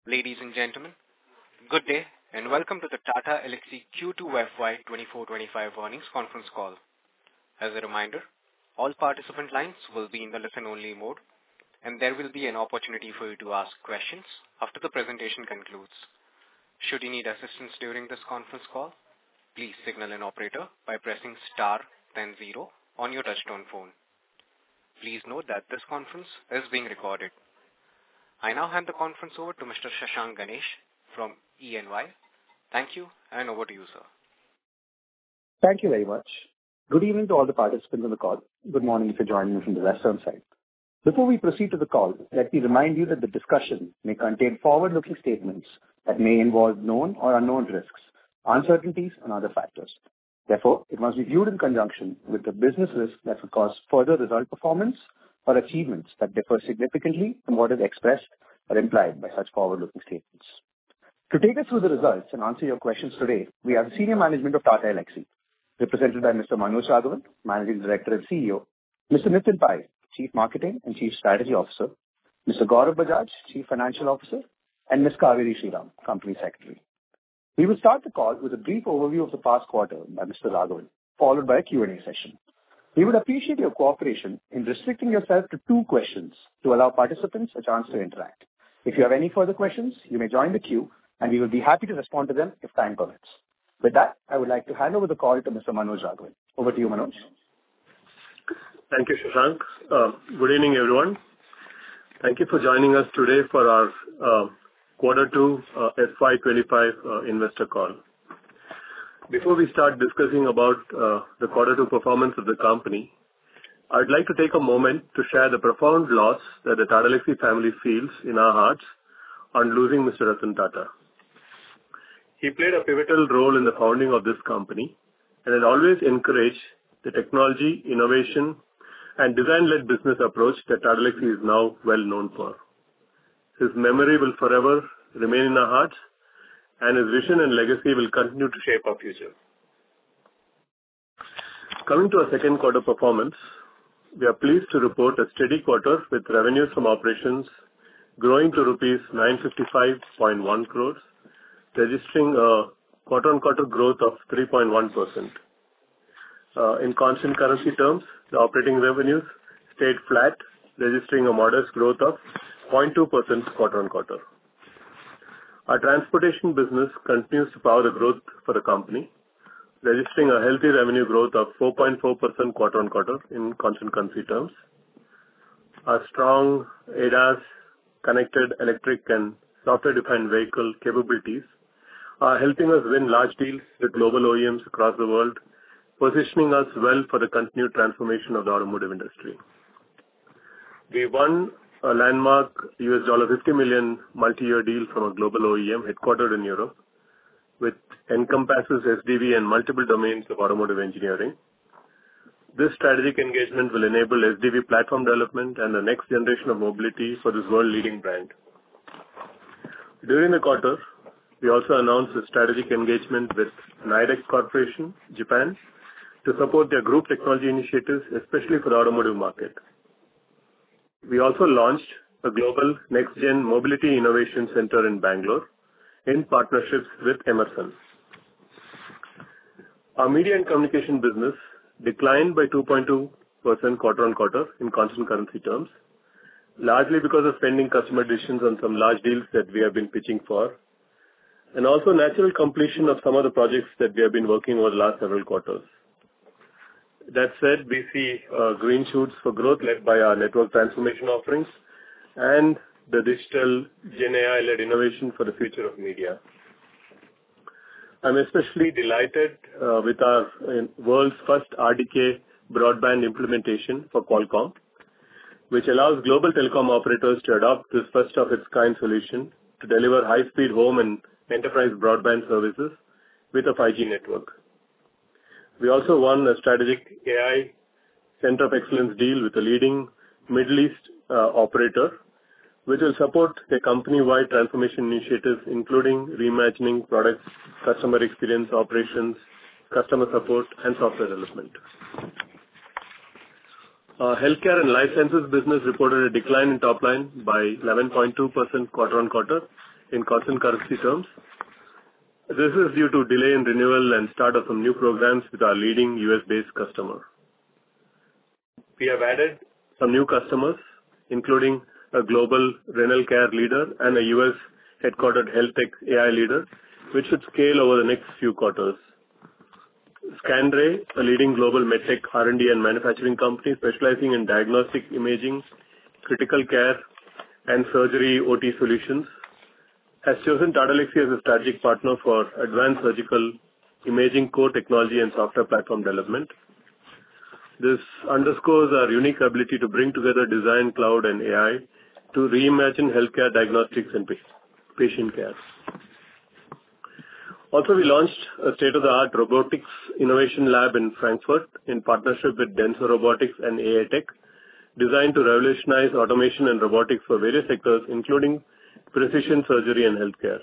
Ladies and gentlemen, good day and welcome to the Tata Elxsi Q2 FY 24-25 earnings conference call. As a reminder, all participant lines will be in the listen-only mode, and there will be an opportunity for you to ask questions after the presentation concludes. Should you need assistance during this conference call, please signal an operator by pressing star then 0 on your touchtone phone. Please note that this conference is being recorded. I now hand the conference over to Mr. Shashank Ganesh from EY. Thank you, and over to you, sir. Thank you very much. Good evening to all the participants on the call. Good morning if you're joining me from the western side. Before we proceed to the call, let me remind you that the discussion may contain forward-looking statements that may involve known or unknown risks, uncertainties, and other factors. Therefore, it must be viewed in conjunction with the business risk that would cause further result performance or achievements that differ significantly from what is expressed or implied by such forward-looking statements. To take us through the results and answer your questions today, we have the senior management of Tata Elxsi, represented by Mr. Manoj Raghavan, Managing Director and CEO, Mr. Nitin Pai, Chief Marketing and Chief Strategy Officer, Mr. Gaurav Bajaj, Chief Financial Officer, and Ms. Kaveri Sriram, Company Secretary. We will start the call with a brief overview of the past quarter by Mr. Raghavan, followed by a Q&A session. We would appreciate your cooperation in restricting yourself to 2 questions to allow participants a chance to interact. If you have any further questions, you may join the queue, and we will be happy to respond to them if time permits. With that, I would like to hand over the call to Mr. Manoj Raghavan. Over to you, Manoj. Thank you, Shashank. Good evening, everyone. Thank you for joining us today for our Quarter 2 FY25 investor call. Before we start discussing about the Quarter 2 performance of the company, I'd like to take a moment to share the profound loss that the Tata Elxsi family feels in our hearts on losing Mr. Ratan Tata. He played a pivotal role in the founding of this company and had always encouraged the technology, innovation, and design-led business approach that Tata Elxsi is now well known for. His memory will forever remain in our hearts, and his vision and legacy will continue to shape our future. Coming to our second quarter performance, we are pleased to report a steady quarter with revenues from operations growing to rupees 955.1 crores, registering a quarter-on-quarter growth of 3.1%. In constant currency terms, the operating revenues stayed flat, registering a modest growth of 0.2% quarter-on-quarter. Our transportation business continues to power the growth for the company, registering a healthy revenue growth of 4.4% quarter-on-quarter in constant currency terms. Our strong ADAS, connected electric and software-defined vehicle capabilities are helping us win large deals with global OEMs across the world, positioning us well for the continued transformation of the automotive industry. We won a landmark $50 million multi-year deal from a global OEM headquartered in Europe, which encompasses SDV and multiple domains of automotive engineering. This strategic engagement will enable SDV platform development and the next generation of mobility for this world-leading brand. During the quarter, we also announced a strategic engagement with Nidec Corporation, Japan, to support their group technology initiatives, especially for the automotive market. We also launched a global next-gen mobility innovation center in Bangalore in partnerships with Emerson. Our media and communication business declined by 2.2% quarter-on-quarter in constant currency terms, largely because of pending customer decisions on some large deals that we have been pitching for, and also natural completion of some of the projects that we have been working over the last several quarters. That said, we see green shoots for growth led by our network transformation offerings and the digital Gen AI-led innovation for the future of media. I'm especially delighted with our world's first RDK broadband implementation for Qualcomm, which allows global telecom operators to adopt this first-of-its-kind solution to deliver high-speed home and enterprise broadband services with a 5G network. We also won a strategic AI Center of Excellence deal with a leading Middle East operator, which will support their company-wide transformation initiatives, including reimagining products, customer experience, operations, customer support, and software development. Healthcare and life sciences business reported a decline in top line by 11.2% quarter-on-quarter in constant currency terms. This is due to delay in renewal and start of some new programs with our leading US-based customer. We have added some new customers, including a global renal care leader and a US-headquartered health tech AI leader, which should scale over the next few quarters. Scanray, a leading global medtech R&D and manufacturing company specializing in diagnostic imaging, critical care, and surgery OT solutions, has chosen Tata Elxsi as a strategic partner for advanced surgical imaging core technology and software platform development. This underscores our unique ability to bring together design, cloud, and AI to reimagine healthcare diagnostics and patient care. Also, we launched a state-of-the-art robotics innovation lab in Frankfurt in partnership with Denso Robotics and AI Tech, designed to revolutionize automation and robotics for various sectors, including precision surgery and healthcare.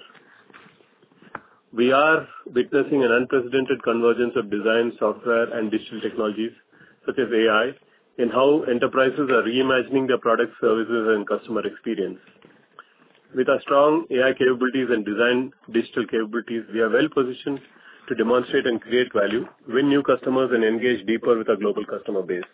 We are witnessing an unprecedented convergence of design, software, and digital technologies, such as AI, in how enterprises are reimagining their products, services, and customer experience. With our strong AI capabilities and design digital capabilities, we are well positioned to demonstrate and create value, win new customers, and engage deeper with our global customer base.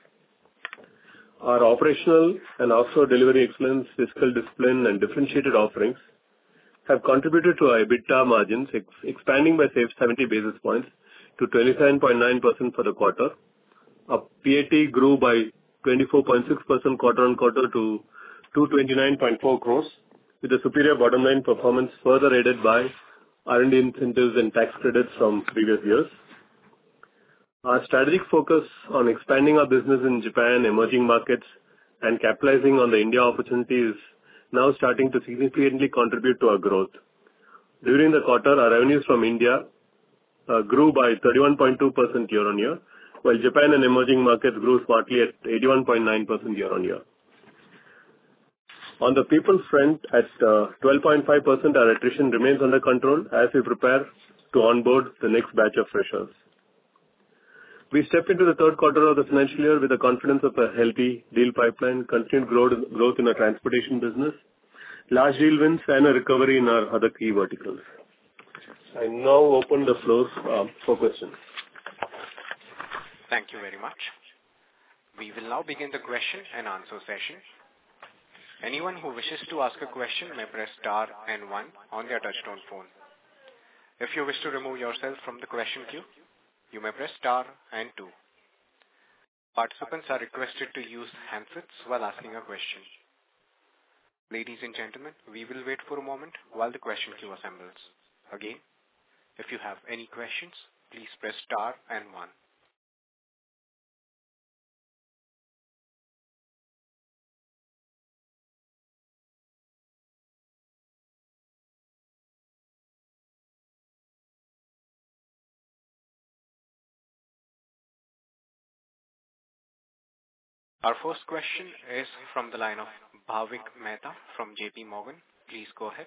Our operational and offshore delivery excellence, fiscal discipline, and differentiated offerings have contributed to our EBITDA margins expanding by 70 basis points to 27.9% for the quarter. Our PAT grew by 24.6% quarter-on-quarter to 229.4 crores, with a superior bottom line performance further aided by R&D incentives and tax credits from previous years. Our strategic focus on expanding our business in Japan, emerging markets, and capitalizing on the India opportunity is now starting to significantly contribute to our growth. During the quarter, our revenues from India grew by 31.2% year-on-year, while Japan and emerging markets grew smartly at 81.9% year-on-year. On the people front, at 12.5%, our attrition remains under control as we prepare to onboard the next batch of freshers. We step into the third quarter of the financial year with the confidence of a healthy deal pipeline, continued growth in our transportation business, large deal wins, and a recovery in our other key verticals. I now open the floor for questions. Thank you very much. We will now begin the question and answer session. Anyone who wishes to ask a question may press star and 1 on their touchtone phone. If you wish to remove yourself from the question queue, you may press star and 2. Participants are requested to use handsets while asking a question. Ladies and gentlemen, we will wait for a moment while the question queue assembles. Again, if you have any questions, please press star and 1. Our first question is from the line of Bhavik Mehta from JP Morgan. Please go ahead.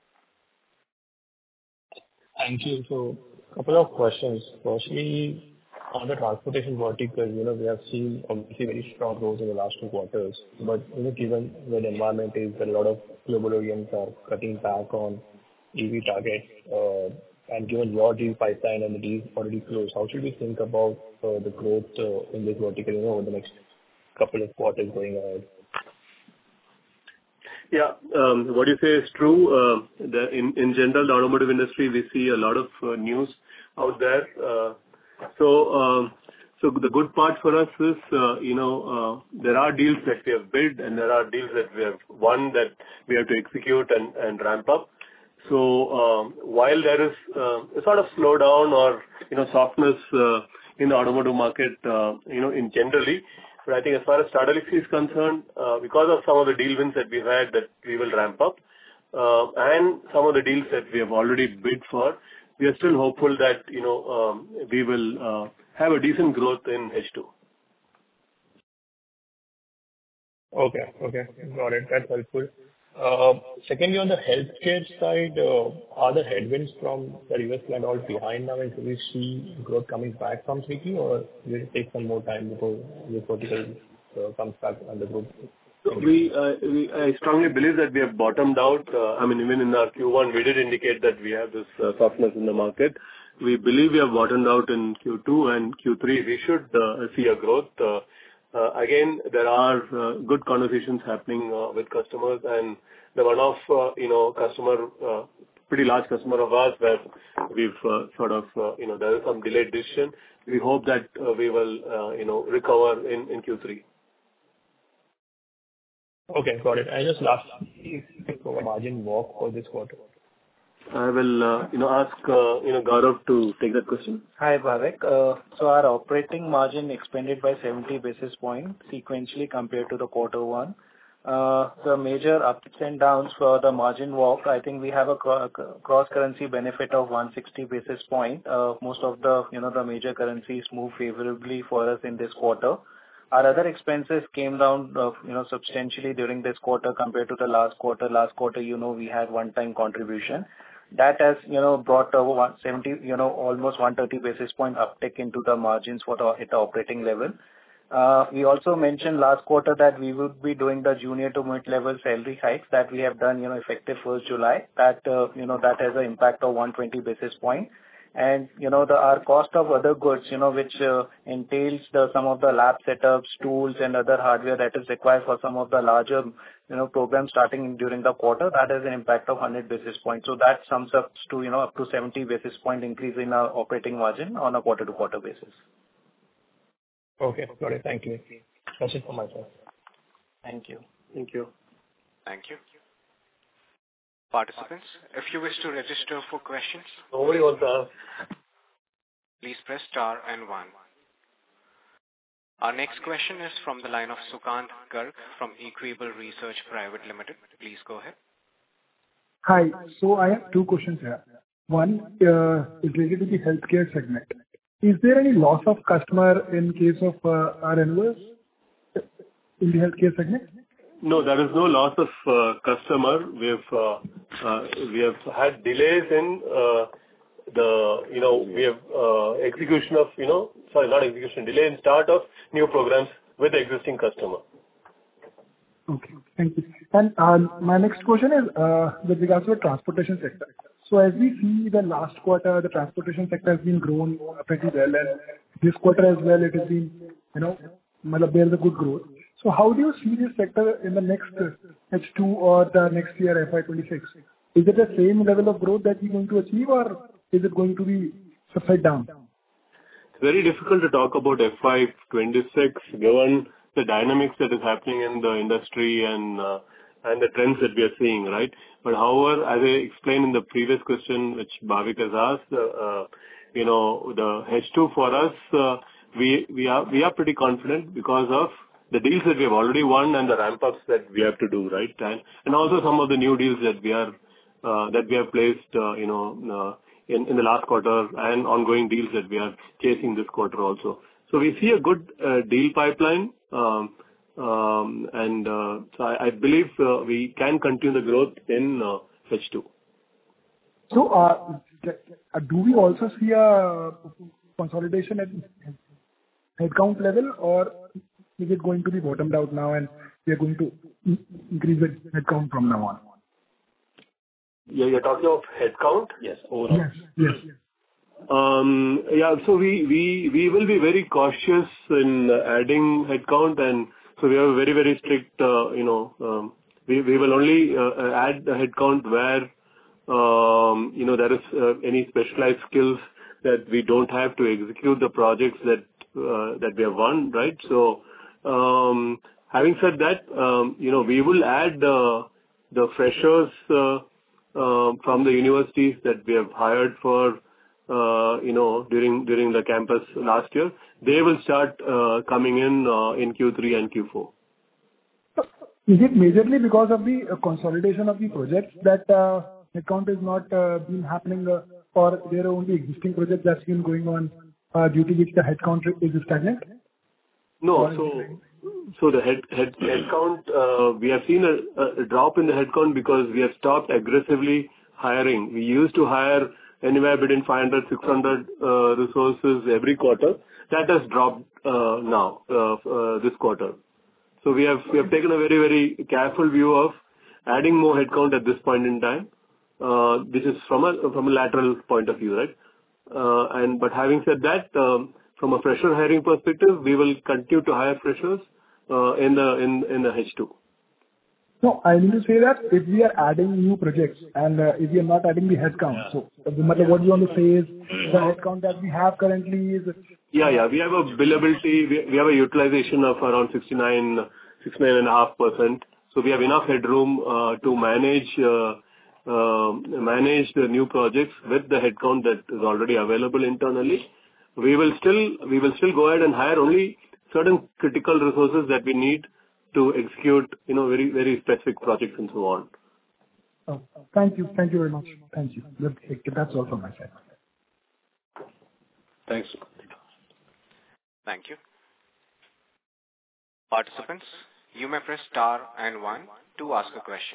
Thank you. So, a couple of questions. Firstly, on the transportation vertical, we have seen obviously very strong growth in the last 2 quarters. But given where the environment is, that a lot of global OEMs are cutting back on EV targets, and given your deal pipeline and the deals already closed, how should we think about the growth in this vertical over the next couple of quarters going ahead? Yeah, what you say is true. In general, the automotive industry, we see a lot of news out there. So the good part for us is, there are deals that we have built and there are deals that we have won that we have to execute and ramp up. So while there is a sort of slowdown or softness in the automotive market, in generally. But I think as far as Tata Elxsi is concerned, because of some of the deal wins that we've had that we will ramp up, and some of the deals that we have already bid for, we are still hopeful that, we will have a decent growth in H2. Okay. Got it. That's helpful. Secondly, on the healthcare side, are the headwinds from the US client all behind now, and do we see growth coming back from 3Q, or will it take some more time before this vertical comes back on the growth I strongly believe that we have bottomed out. I mean, even in our Q1, we did indicate that we have this softness in the market. We believe we have bottomed out in Q2 and Q3. We should see a growth. Again, there are good conversations happening with customers, and the one-off, customer, pretty large customer of ours where we've there is some delayed decision. We hope that we will, recover in Q3. Okay, got it. I just lastly, for a margin walk for this quarter. I will, ask, Gaurav to take that question. Hi, Bhavik. So our operating margin expanded by 70 basis points sequentially compared to the quarter one. The major ups and downs for the margin walk, I think we have a cross-currency benefit of 160 basis points. Most of the, the major currencies move favorably for us in this quarter. Our other expenses came down, substantially during this quarter compared to the last quarter. Last quarter, we had one-time contribution. That has, brought over 170, almost 130 basis point uptick into the margins at the operating level. We also mentioned last quarter that we would be doing the junior to mid-level salary hikes that we have done, effective 1st July. That has an impact of 120 basis point. And, our cost of other goods, which entails some of the lab setups, tools, and other hardware that is required for some of the larger, programs starting during the quarter, that has an impact of 100 basis points. So that sums up to, up to 70 basis point increase in our operating margin on a quarter-to-quarter basis. Okay, got it. Thank you. That's it for myself. Thank you. Thank you. Thank you. Participants, if you wish to register for questions, Nobody wants to ask. Please press star and 1. Our next question is from the line of Sukant Garg from Equible Research Private Limited. Please go ahead. Hi. So I have two questions here. One is related to the healthcare segment. Is there any loss of customer in case of our Annuals in the healthcare segment? No, there is no loss of customer. We have had delays in execution of, not execution, delay in start of new programs with the existing customer. Okay, thank you. And my next question is with regards to the transportation sector. So as we see the last quarter, the transportation sector has been grown pretty well, and this quarter as well, it has been, there's a good growth. So how do you see this sector in the next H2 or the next year, FY26? Is it the same level of growth that we're going to achieve, or is it going to be subside down? It's very difficult to talk about FY26 given the dynamics that is happening in the industry and the trends that we are seeing, right? But however, as I explained in the previous question, which Bhavik has asked, the H2 for us, we are pretty confident because of the deals that we have already won and the ramp-ups that we have to do, right? And also some of the new deals that we have placed, in the last quarter and ongoing deals that we are chasing this quarter also. So we see a good deal pipeline, and so I believe we can continue the growth in H2. So do we also see a consolidation at headcount level, or is it going to be bottomed out now and we are going to increase the headcount from now on? Yeah, you're talking of headcount? Yes. Yes. So we will be very cautious in adding headcount, and so we have a very, very strict, we will only add the headcount where, there is any specialized skills that we don't have to execute the projects that we have won, right? So, having said that, we will add the freshers from the universities that we have hired for, during the campus last year. They will start coming in Q3 and Q4. Is it majorly because of the consolidation of the projects that headcount is not been happening, or there are only existing projects that's been going on due to which the headcount is stagnant? No, so the headcount, we have seen a drop in the headcount because we have stopped aggressively hiring. We used to hire anywhere between 500, 600 resources every quarter. That has dropped now, this quarter. So we have taken a very, very careful view of adding more headcount at this point in time. This is from a lateral point of view, right? But having said that, from a fresher hiring perspective, we will continue to hire freshers in the H2. No, I mean to say that if we are adding new projects and if we are not adding the headcount, so what you want to say is the headcount that we have currently is... Yeah. We have a billability, we have a utilization of around 69.5%. So we have enough headroom to manage the new projects with the headcount that is already available internally. We will still go ahead and hire only certain critical resources that we need to execute, very, very specific projects and so on. Oh, thank you. Thank you very much. Thank you. That's all from my side. Thanks. Thank you. Participants, you may press star and 1 to ask a question.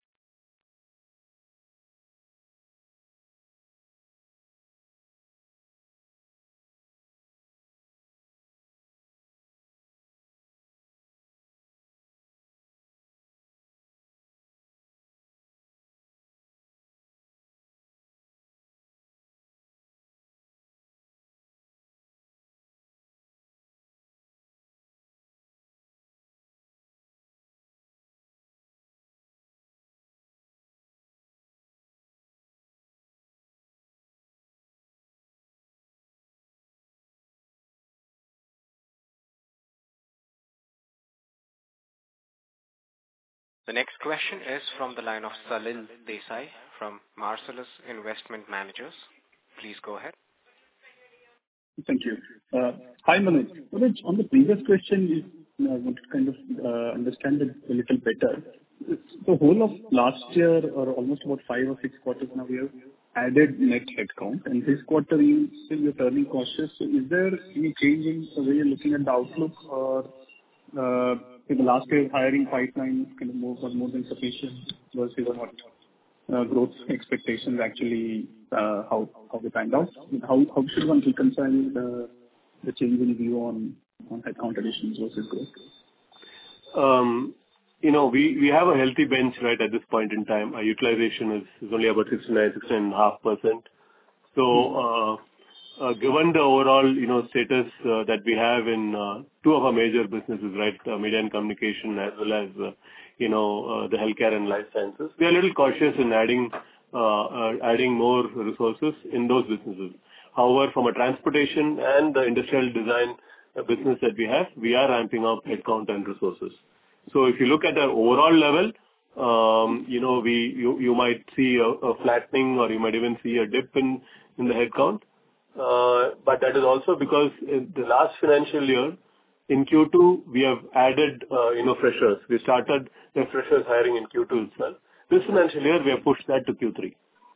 The next question is from the line of Salil Desai from Marcellus Investment Managers. Please go ahead. Thank you. Hi, Manoj. Manoj, on the previous question, I want to kind of understand it a little better. The whole of last year, or almost about 5 or 6 quarters now, we have added net headcount, and this quarter you're turning cautious. So is there any change in the way you're looking at the outlook, or in the last year hiring pipeline kind of was more than sufficient versus what growth expectations actually how they panned out? How should one reconcile the change in view on headcount additions versus growth? We have a healthy bench right at this point in time. Our utilization is only about 69.5%. So given the overall status that we have in 2 of our major businesses, right, media and communication as well as the healthcare and life sciences, we are a little cautious in adding more resources in those businesses. However, from a transportation and the industrial design business that we have, we are ramping up headcount and resources. So if you look at the overall level, you might see a flattening, or you might even see a dip in the headcount. But that is also because in the last financial year, in Q2, we have added freshers. We started the freshers hiring in Q2 itself. This financial year, we have pushed that to Q3.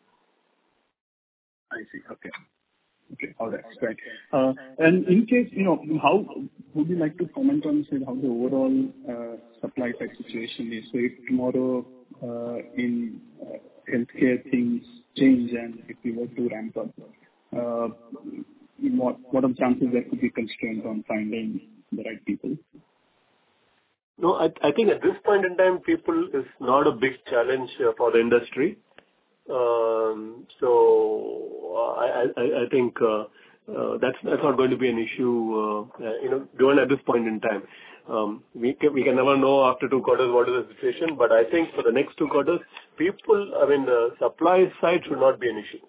I see. Okay. All right. Great. And in case, how would you like to comment on, say, how the overall supply side situation is? So if tomorrow in healthcare things change and if we were to ramp up, what are the chances there could be constraints on finding the right people? No, I think at this point in time, people is not a big challenge for the industry. So I think that's not going to be an issue, given at this point in time. We can never know after 2 quarters what is the situation, but I think for the next 2 quarters, the supply side should not be an issue.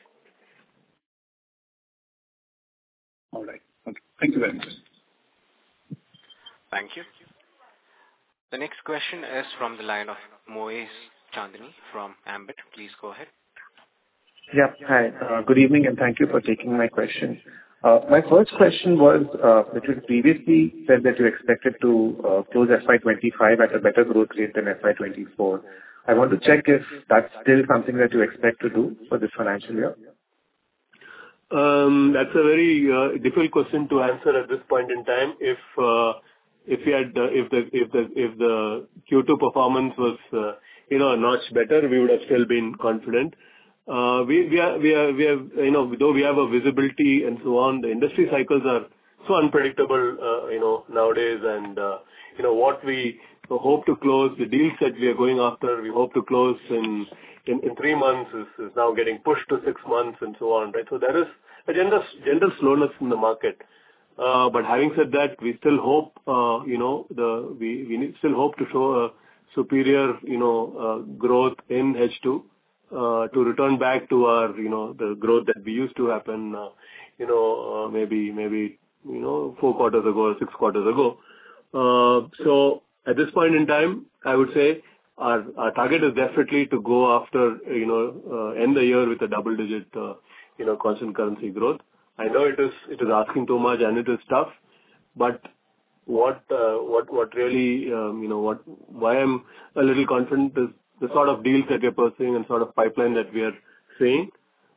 All right. Okay. Thank you very much. Thank you. The next question is from the line of Moez Chandani from Ambit. Please go ahead. Yeah. Hi. Good evening, and thank you for taking my question. My first question was that you previously said that you expected to close FY25 at a better growth rate than FY24. I want to check if that's still something that you expect to do for this financial year. That's a very difficult question to answer at this point in time. If the Q2 performance was a notch better, we would have still been confident. We have though we have a visibility and so on, the industry cycles are so unpredictable, nowadays. And, what we hope to close, the deals that we are going after, we hope to close in 3 months is now getting pushed to 6 months and so on, right? So there is a general slowness in the market. But having said that, we still hope, we still hope to show a superior, growth in H2, to return back to our, the growth that we used to happen, maybe 4 quarters ago or 6 quarters ago. So at this point in time, I would say our target is definitely to go after, end the year with a double-digit, constant currency growth. I know it is asking too much and it is tough, but what really, why I'm a little confident is the sort of deals that we're pursuing and sort of pipeline that we are seeing.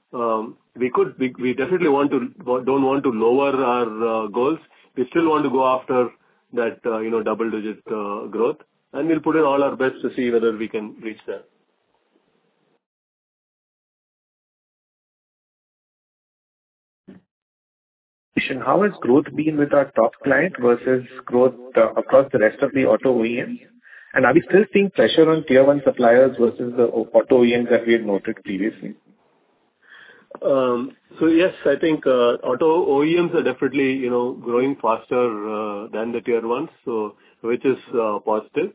We definitely don't want to lower our goals. We still want to go after that, double-digit growth, and we'll put in all our best to see whether we can reach that. How has growth been with our top client versus growth across the rest of the auto OEMs? And are we still seeing pressure on tier one suppliers versus the auto OEMs that we had noted previously? So yes, I think auto OEMs are definitely, growing faster than the tier ones, so which is positive.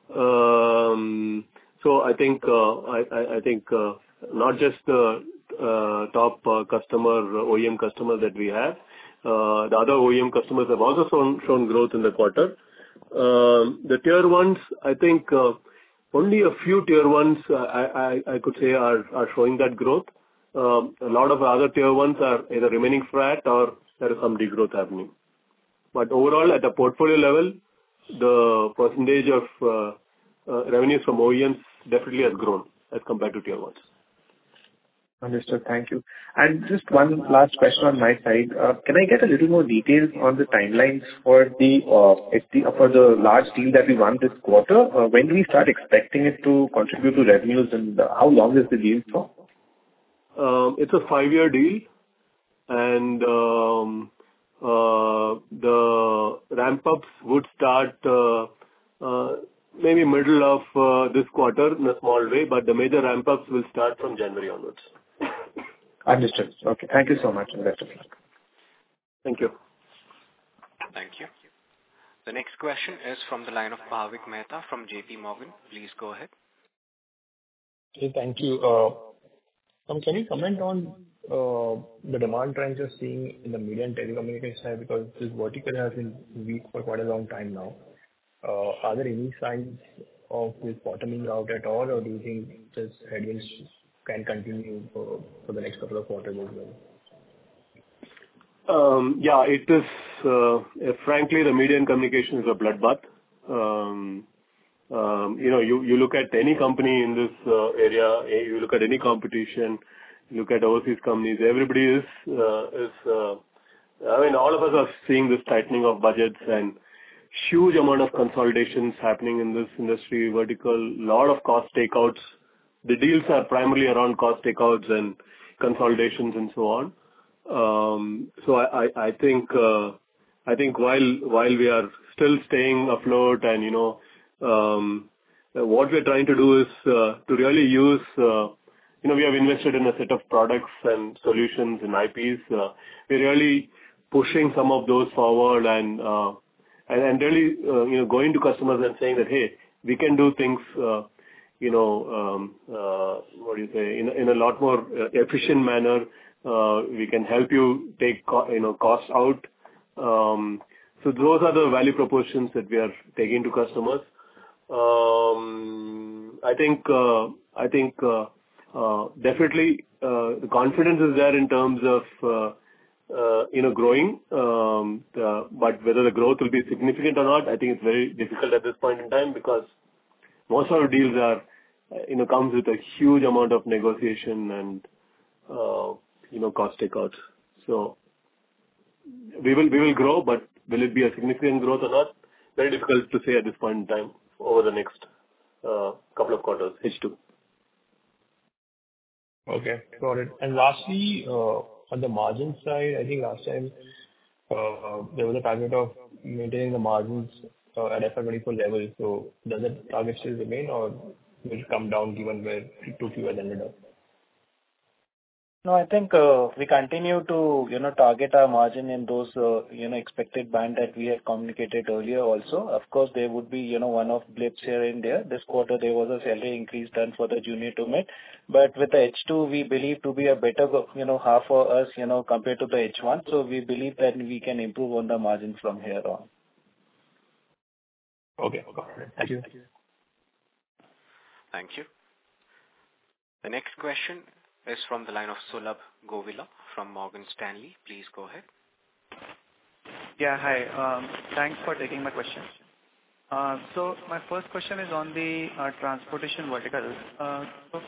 So I think not just the top customer OEM customers that we have, the other OEM customers have also shown growth in the quarter. The tier ones, I think only a few tier ones I could say are showing that growth. A lot of other tier ones are either remaining flat or there is some degrowth happening. But overall, at the portfolio level, the percentage of revenues from OEMs definitely has grown as compared to tier ones. Understood. Thank you. And just one last question on my side. Can I get a little more details on the timelines for the large deal that we won this quarter? When do we start expecting it to contribute to revenues, and how long is the deal for? It's a 5-year deal, and the ramp-ups would start maybe middle of this quarter in a small way, but the major ramp-ups will start from January onwards. Understood. Okay. Thank you so much, and best of luck. Thank you. Thank you. The next question is from the line of Bhavik Mehta from JP Morgan. Please go ahead. Okay, thank you. Can you comment on the demand trends you're seeing in the media and telecommunications side, because this vertical has been weak for quite a long time now? Are there any signs of this bottoming out at all, or do you think this headwinds can continue for the next couple of quarters as well? Yeah, it is. Frankly, the media and communication is a bloodbath. You look at any company in this area, you look at any competition, you look at overseas companies, everybody is, all of us are seeing this tightening of budgets and huge amount of consolidations happening in this industry vertical, lot of cost takeouts. The deals are primarily around cost takeouts and consolidations and so on. So I think while we are still staying afloat and, what we're trying to do is to really use, we have invested in a set of products and solutions and IPs. We're really pushing some of those forward and really, going to customers and saying that, hey, we can do things, in a lot more efficient manner. We can help you take, costs out. So those are the value propositions that we are taking to customers. I think definitely the confidence is there in terms of growing. But whether the growth will be significant or not, I think it's very difficult at this point in time, because most of our deals are, comes with a huge amount of negotiation and, cost takeouts. So we will grow, but will it be a significant growth or not? Very difficult to say at this point in time over the next couple of quarters, H2. Okay, got it. And lastly, on the margin side, I think last time there was a target of maintaining the margins at FY24 level. So does that target still remain, or will it come down given where 2Q has ended up? No, I think we continue to, target our margin in those, expected band that we had communicated earlier also. Of course, there would be, one-off blips here and there. This quarter, there was a salary increase done for the junior to mid. But with the H2, we believe to be a better, half for us, compared to the H1. So we believe that we can improve on the margin from here on. Okay. Thank you. Thank you. The next question is from the line of Sulabh Govila from Morgan Stanley. Please go ahead. Yeah, hi. Thanks for taking my question. So my first question is on the transportation vertical. So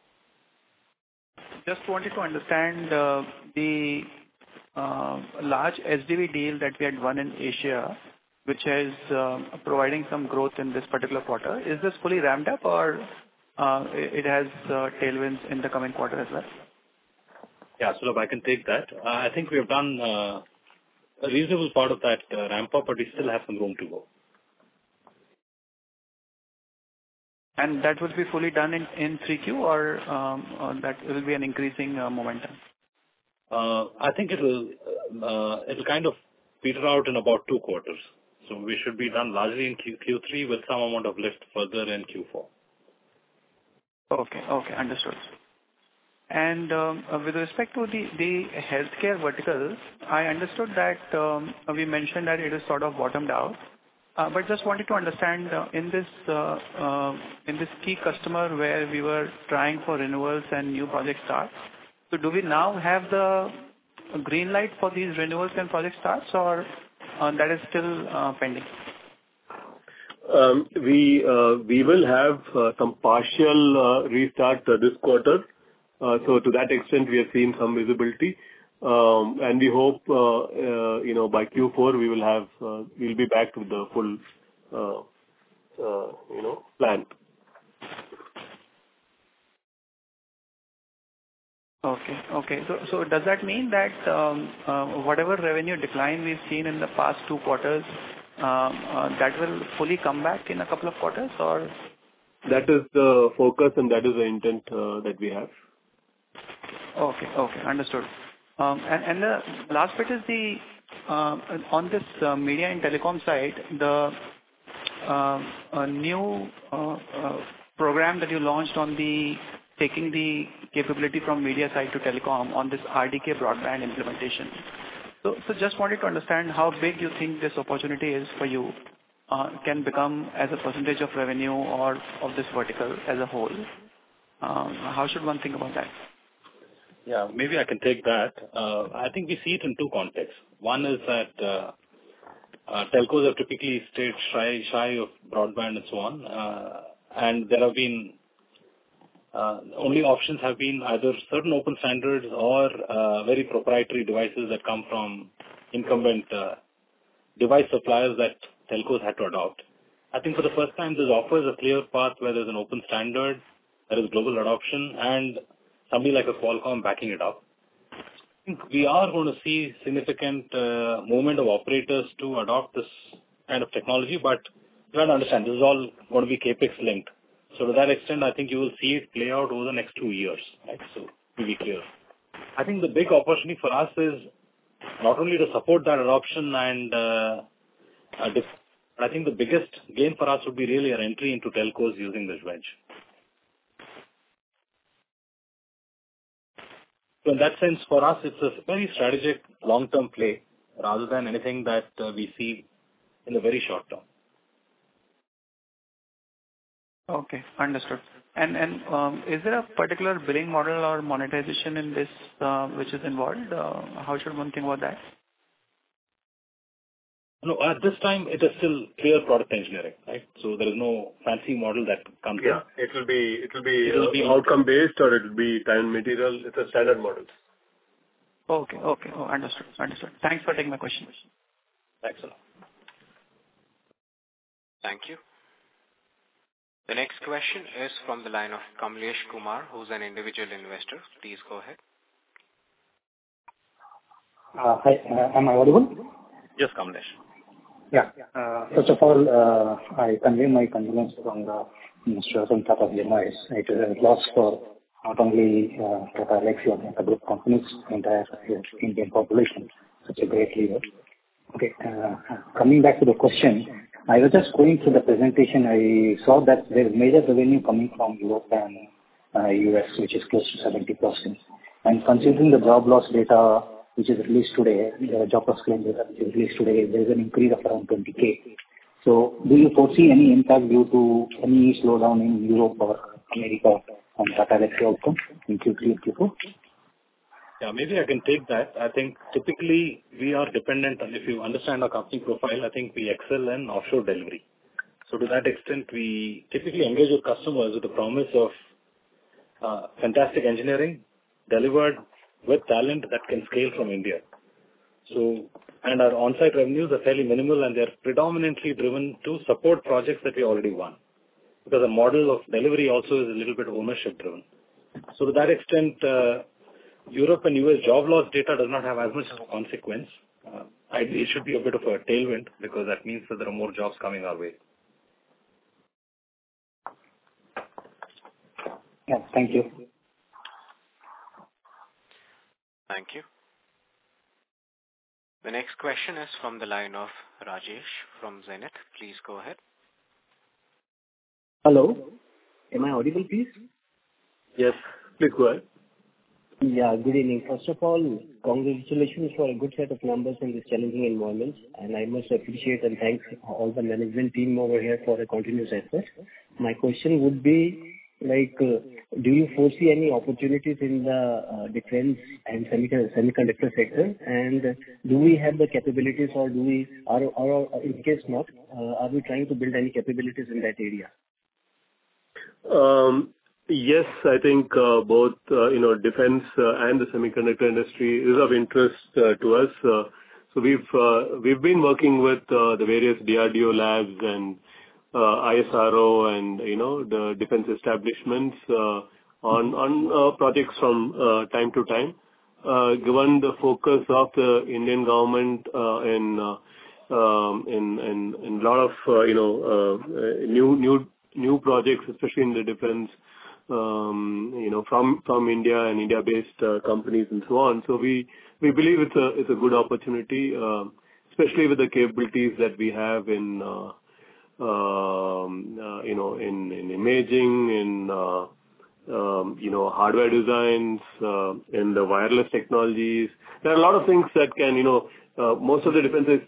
just wanted to understand the large SDV deal that we had won in Asia, which is providing some growth in this particular quarter. Is this fully ramped up, or it has tailwinds in the coming quarter as well? Yeah, Sulabh, I can take that. I think we have done a reasonable part of that ramp up, but we still have some room to go. And that will be fully done in 3Q, or that will be an increasing momentum? I think it'll kind of peter out in about 2 quarters. So we should be done largely in Q3 with some amount of lift further in Q4. Okay, understood. And with respect to the healthcare vertical, I understood that we mentioned that it is sort of bottomed out. But just wanted to understand in this key customer where we were trying for renewals and new project starts. So do we now have the green light for these renewals and project starts, or that is still pending? We will have some partial restart this quarter. So to that extent, we are seeing some visibility. And we hope, by Q4 we'll be back to the full, plan. Okay. So does that mean that whatever revenue decline we've seen in the past 2 quarters, that will fully come back in a couple of quarters, or? That is the focus and that is the intent that we have. Okay, understood. And the last bit is on this media and telecom side, the new program that you launched on taking the capability from media side to telecom on this RDK broadband implementation. So just wanted to understand how big you think this opportunity is for you, can become as a percentage of revenue or of this vertical as a whole. How should one think about that? Yeah, maybe I can take that. I think we see it in 2 contexts. One is that telcos have typically stayed shy of broadband and so on, and there have been only options have been either certain open standards or very proprietary devices that come from incumbent device suppliers that telcos had to adopt. I think for the first time, this offers a clear path where there's an open standard, there is global adoption, and somebody like a Qualcomm backing it up. I think we are going to see significant movement of operators to adopt this kind of technology, but you have to understand, this is all going to be CAPEX linked. So to that extent, I think you will see it play out over the next 2 years, right? So to be clear. I think the big opportunity for us is not only to support that adoption and I think the biggest gain for us would be really our entry into telcos using this wedge. So in that sense, for us, it's a very strategic long-term play rather than anything that we see in the very short term. Okay, understood. And is there a particular billing model or monetization in this which is involved? How should one think about that? No, at this time, it is still clear product engineering, right? So there is no fancy model that comes in. Yeah, it will be outcome based or it will be time and material. It's a standard model. Okay. Oh, understood. Thanks for taking my question. Thanks a lot. Thank you. The next question is from the line of Kamlesh Kumar, who's an individual investor. Please go ahead. Hi, am I audible? Yes, Kamlesh. Yeah. First of all, I convey my condolences on the Mr. Tata demise. It is a loss for not only Tata Elxsi or the group companies, entire Indian population. Such a great leader. Okay. Coming back to the question, I was just going through the presentation. I saw that there is major revenue coming from Europe and US, which is close to 70%. And considering the job loss data which is released today, the job loss claim data which is released today, there is an increase of around 20K. So do you foresee any impact due to any slowdown in Europe or America on Tata Elxsi outcome in Q3 and Q4? Yeah, maybe I can take that. I think typically we are dependent on, if you understand our company profile, I think we excel in offshore delivery. So to that extent, we typically engage with customers with the promise of fantastic engineering delivered with talent that can scale from India. So, and our on-site revenues are fairly minimal and they're predominantly driven to support projects that we already won. Because the model of delivery also is a little bit ownership driven. So to that extent, Europe and US job loss data does not have as much of a consequence. It should be a bit of a tailwind because that means that there are more jobs coming our way. Yeah, thank you. Thank you. The next question is from the line of Rajesh from Zenith. Please go ahead. Hello. Am I audible, please? Yes, please go ahead. Yeah, good evening. First of all, congratulations for a good set of numbers in this challenging environment. And I must appreciate and thank all the management team over here for a continuous effort. My question would be, like, do you foresee any opportunities in the defense and semiconductor sector? And do we have the capabilities or do we, or in case not, are we trying to build any capabilities in that area? Yes, I think both defense and the semiconductor industry is of interest to us. So we've been working with the various DRDO labs and ISRO and the defense establishments on projects from time to time. Given the focus of the Indian government in a lot of new projects, especially in the defense, from India and India-based companies and so on. So we believe it's a good opportunity, especially with the capabilities that we have in imaging, in hardware designs, in the wireless technologies. There are a lot of things that can most of the defense is,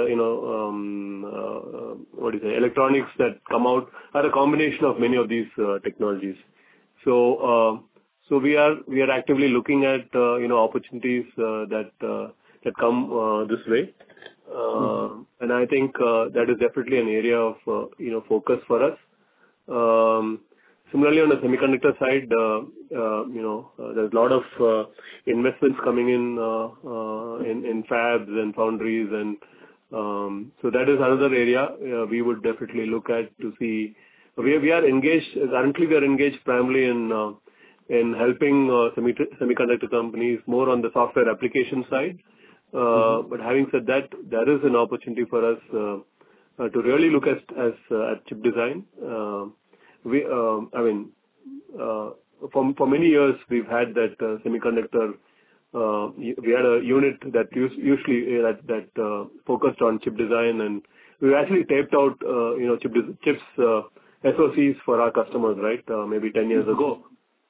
electronics that come out are a combination of many of these technologies. So we are actively looking at opportunities that come this way, and I think that is definitely an area of focus for us. Similarly, on the semiconductor side, there's a lot of investments coming in fabs and foundries, and so that is another area we would definitely look at to see. We are engaged currently. We are engaged primarily in helping semiconductor companies more on the software application side. But having said that, there is an opportunity for us to really look at chip design. For many years we've had that semiconductor. We had a unit that usually that focused on chip design, and we actually taped out chips SoCs for our customers, right? Maybe 10 years ago.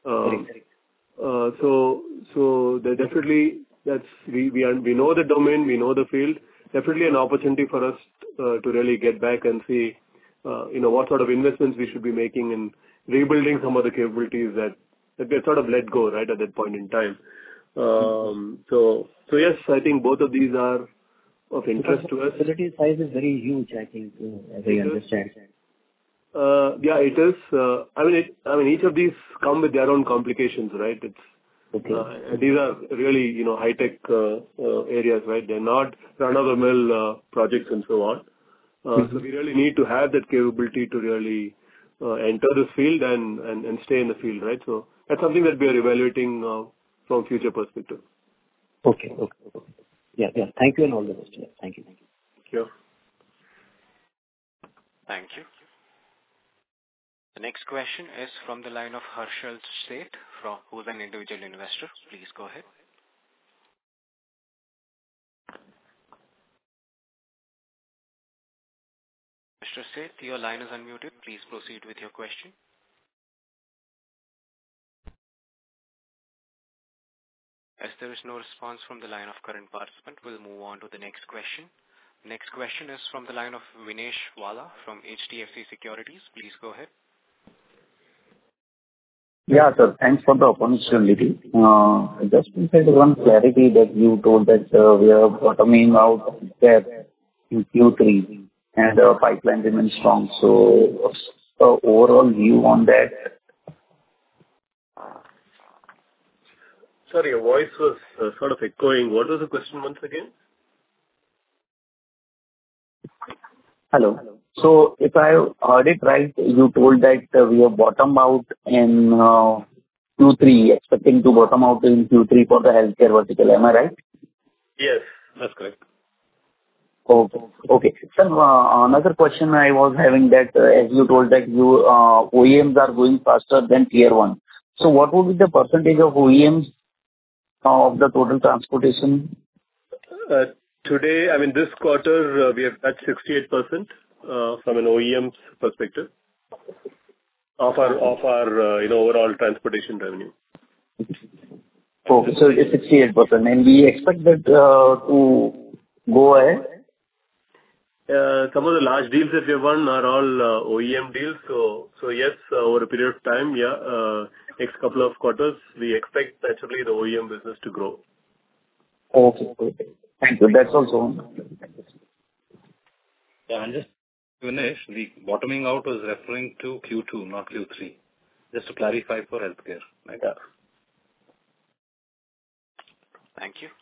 So there definitely we know the domain, we know the field. Definitely an opportunity for us to really get back and see what sort of investments we should be making in rebuilding some of the capabilities that we sort of let go right at that point in time. So yes, I think both of these are of interest to us. The facility size is very huge, I think, as I understand. Yeah, it is. I mean, each of these come with their own complications, right? These are really, high-tech areas, right? They're not run-of-the-mill projects and so on. So we really need to have that capability to really enter this field and stay in the field, right? So that's something that we are evaluating from future perspective. Okay. Yeah. Thank you and all the best. Yeah. Thank you. Thank you. Thank you. The next question is from the line of Harshal Seth, who's an individual investor. Please go ahead. Mr. Seth, your line is unmuted. Please proceed with your question. As there is no response from the line of current participant, we'll move on to the next question. Next question is from the line of Vinesh Vala from HDFC Securities. Please go ahead. Yeah, sir. Thanks for the opportunity. Just inside one clarity that you told that we are bottoming out there in Q3 and our pipeline remains strong. So what's the overall view on that? Sorry, your voice was sort of echoing. What was the question once again? Hello. So if I heard it right, you told that we have bottomed out in Q3, expecting to bottom out in Q3 for the healthcare vertical. Am I right? Yes, that's correct. Okay. Sir, another question I was having that as you told that you OEMs are going faster than Tier 1. So what would be the percentage of OEMs of the total transportation? Today, I mean, this quarter, we have at 68% from an OEM's perspective of our overall transportation revenue. Okay, so it's 68%, and we expect that to go ahead? Some of the large deals that we have won are all OEM deals. So yes, over a period of time, next couple of quarters, we expect naturally the OEM business to grow. Okay. Thank you. That's also. Yeah, and just finish, the bottoming out was referring to Q2, not Q3. Just to clarify for healthcare. Right? Yeah. Thank you.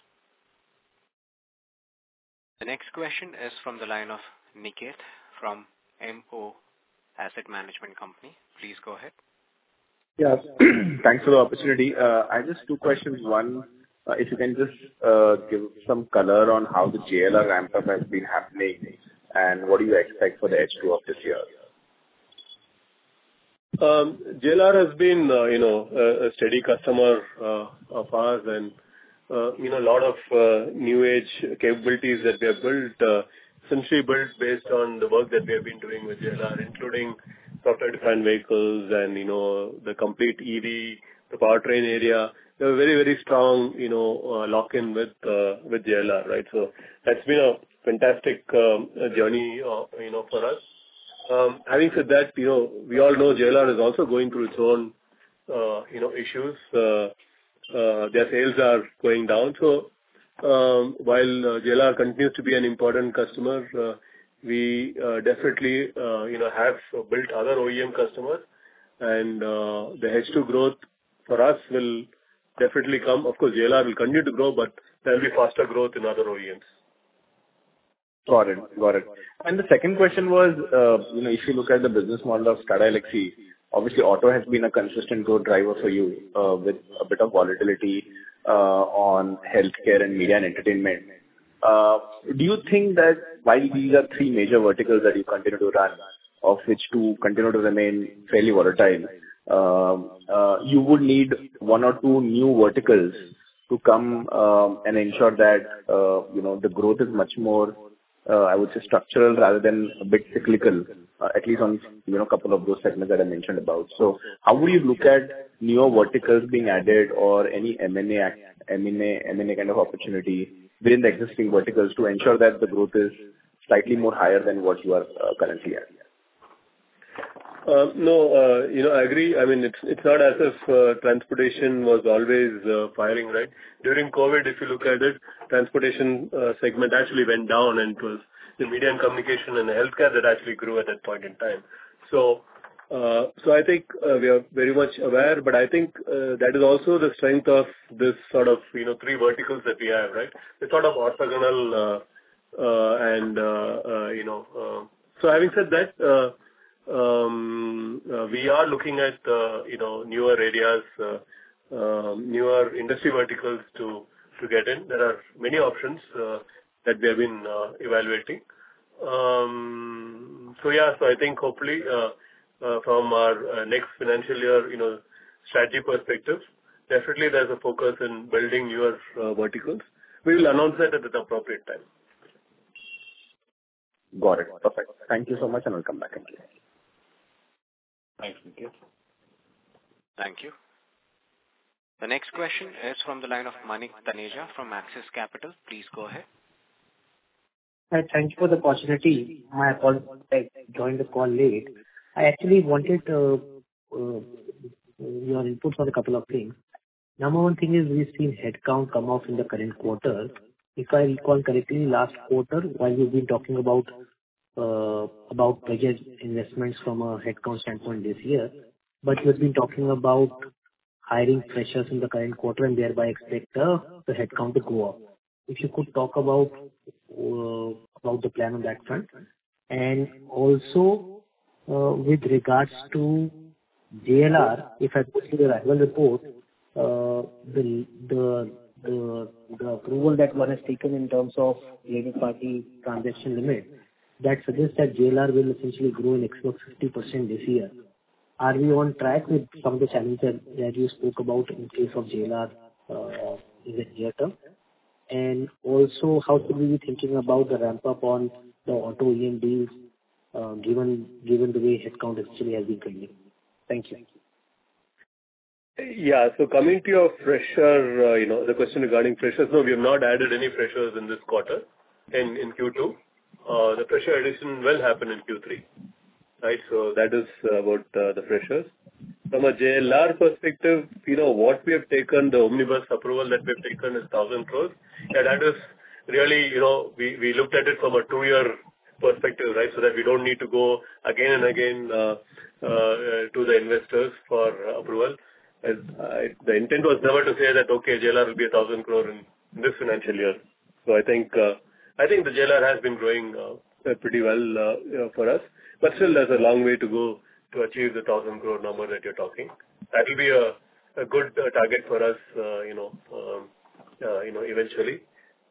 The next question is from the line of Niket from MO Asset Management Company. Please go ahead. Yeah. Thanks for the opportunity. I just two questions. One, if you can just give some color on how the JLR ramp-up has been happening and what do you expect for the H2 of this year? JLR has been, a steady customer of ours, and a lot of new age capabilities that we have built, essentially built based on the work that we have been doing with JLR, including software-defined vehicles and the complete EV, the powertrain area. They have a very, very strong lock-in with JLR, right? So that's been a fantastic journey, for us. Having said that, we all know JLR is also going through its own, issues. Their sales are going down. So while JLR continues to be an important customer, we definitely, have built other OEM customers, and the H2 growth for us will definitely come. Of course, JLR will continue to grow, but there will be faster growth in other OEMs. Got it. And the second question was, if you look at the business model of Tata Elxsi, obviously auto has been a consistent growth driver for you, with a bit of volatility on healthcare and media and entertainment. Do you think that while these are three major verticals that you continue to run, of which two continue to remain fairly volatile, you would need one or two new verticals to come and ensure that the growth is much more, I would say, structural rather than a bit cyclical, at least on a couple of those segments that I mentioned about. So how would you look at newer verticals being added or any M&A kind of opportunity within the existing verticals to ensure that the growth is slightly more higher than what you are currently at? No, I agree. I mean, it's not as if transportation was always firing, right? During COVID, if you look at it, transportation segment actually went down, and it was the media and communication and the healthcare that actually grew at that point in time. So I think we are very much aware, but I think that is also the strength of this sort of three verticals that we have, right? It's sort of orthogonal, so having said that. We are looking at newer areas, newer industry verticals to to get in. There are many options that we have been evaluating. So I think hopefully from our next financial year, strategy perspective, definitely there's a focus in building newer verticals. We will announce that at the appropriate time. Got it. Perfect. Thank you so much, and I'll come back again. Thanks, Niket. Thank you. The next question is from the line of Manik Taneja from Axis Capital. Please go ahead. Hi, thank you for the opportunity. My apologies, I joined the call late. I actually wanted your inputs on a couple of things. Number one thing is we've seen headcount come off in the current quarter. If I recall correctly, last quarter, while you've been talking about budget investments from a headcount standpoint this year, but you've been talking about hiring freshers in the current quarter and thereby expect the headcount to go up. If you could talk about the plan on that front. And also, with regards to JLR, if I put through the annual report, the approval that one has taken in terms of related party transaction limit, that suggests that JLR will essentially grow in excess of 50% this year. Are we on track with some of the challenges that you spoke about in case of JLR in the near term? And also, how should we be thinking about the ramp-up on the auto OEM deals, given the way headcount actually has been trending? Thank you. Yeah. So coming to your fresher, the question regarding freshers, no, we have not added any freshers in this quarter, in Q2. The fresher addition will happen in Q3, right? So that is about the freshers. From a JLR perspective, what we have taken, the omnibus approval that we have taken is 1,000 crores. Yeah, that is really, we looked at it from a 2-year perspective, right? So that we don't need to go again and again to the investors for approval. The intent was never to say that, okay, JLR will be 1,000 crore in this financial year. So I think the JLR has been growing pretty well for us. But still, there's a long way to go to achieve the 1,000 crore number that you're talking. That will be a good target for us, eventually.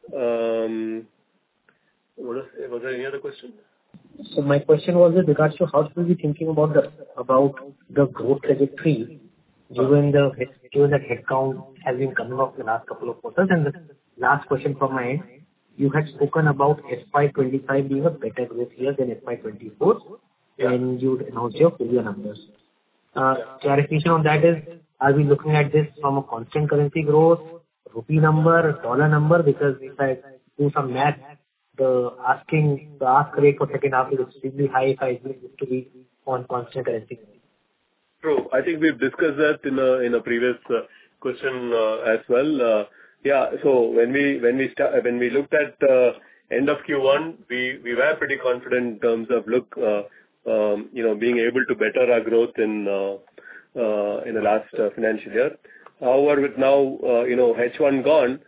Was there any other question? So my question was with regards to how should we be thinking about the growth trajectory, given that headcount has been coming off the last couple of quarters. And the last question from my end, you had spoken about FY25 being a better growth year than FY24, and you announced your full year numbers. Clarification on that is, are we looking at this from a constant currency growth, rupee number, dollar number? Because if I do some math, the ask rate for second half is extremely high if I assume this to be on constant currency. True. I think we've discussed that in a previous question as well. So when we looked at end of Q1, we were pretty confident in terms of being able to better our growth in the last financial year. However, with now H1 gone,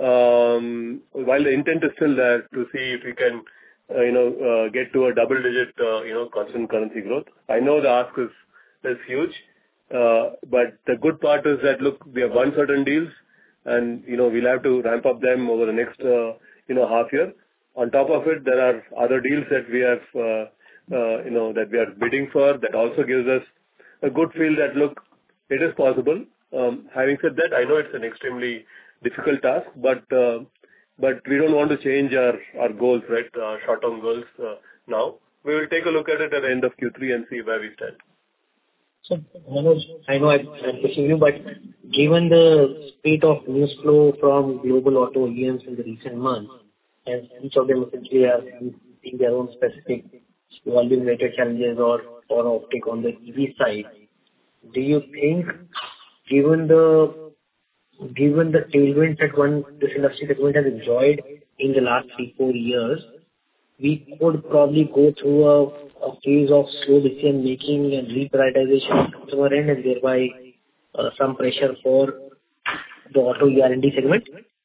while the intent is still there to see if we can get to a double-digit constant currency growth. I know the ask is huge, but the good part is that we have won certain deals, and we'll have to ramp up them over the next half year. On top of it, there are other deals that we have that we are bidding for. That also gives us a good feel that it is possible. Having said that, I know it's an extremely difficult task, but we don't want to change our goals, right? Short-term goals now. We will take a look at it at the end of Q3 and see where we stand. So, Manoj, I know I'm pushing you, but given the spate of news flow from global auto OEMs in the recent months, and each of them essentially are seeing their own specific volume-related challenges or uptake on the EV side, do you think, given the tailwinds that this industry segment has enjoyed in the last 3-4 years, we could probably go through a phase of slow decision-making and reprioritization at customer end, and thereby some pressure for the auto R&D segment?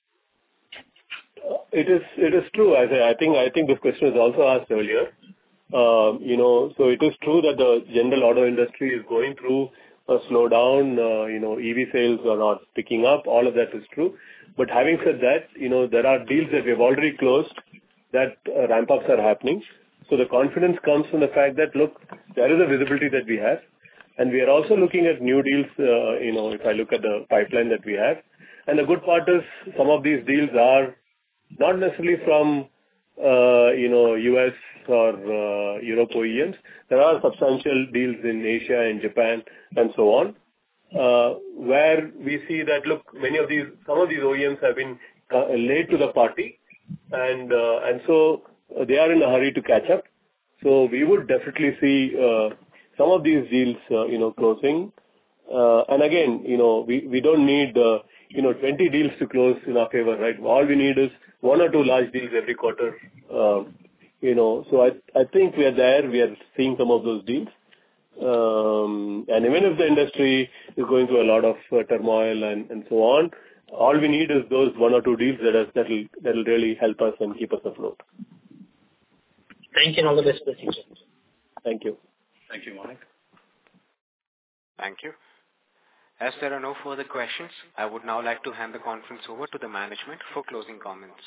It is true. I think this question was also asked earlier. So it is true that the general auto industry is going through a slowdown. EV sales are not picking up. All of that is true. But having said that, there are deals that we have already closed that ramp-ups are happening. So the confidence comes from the fact that, look, there is a visibility that we have. And we are also looking at new deals, if I look at the pipeline that we have. And the good part is some of these deals are not necessarily from, US or Europe OEMs. There are substantial deals in Asia and Japan and so on, where we see that, look, some of these OEMs have been late to the party, and so they are in a hurry to catch up. So we would definitely see some of these deals, closing. And again, we don't need 20 deals to close in our favor, right? All we need is 1 or 2 large deals every quarter. So I think we are there. We are seeing some of those deals. And even if the industry is going through a lot of turmoil and so on, all we need is those 1 or 2 deals that'll really help us and keep us afloat. Thank you and all the best for the future. Thank you. Thank you, Manik. Thank you. As there are no further questions, I would now like to hand the conference over to the management for closing comments.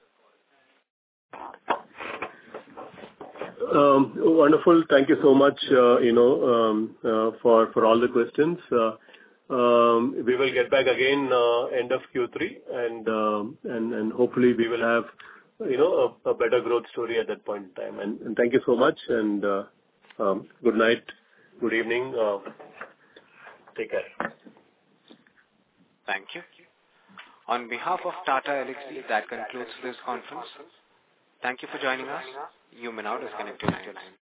Wonderful. Thank you so much, for all the questions. We will get back again end of Q3, and hopefully we will have a better growth story at that point in time. And thank you so much, and good night, good evening. Take care. Thank you. On behalf of Tata Elxsi, that concludes this conference. Thank you for joining us. You may now disconnect your line.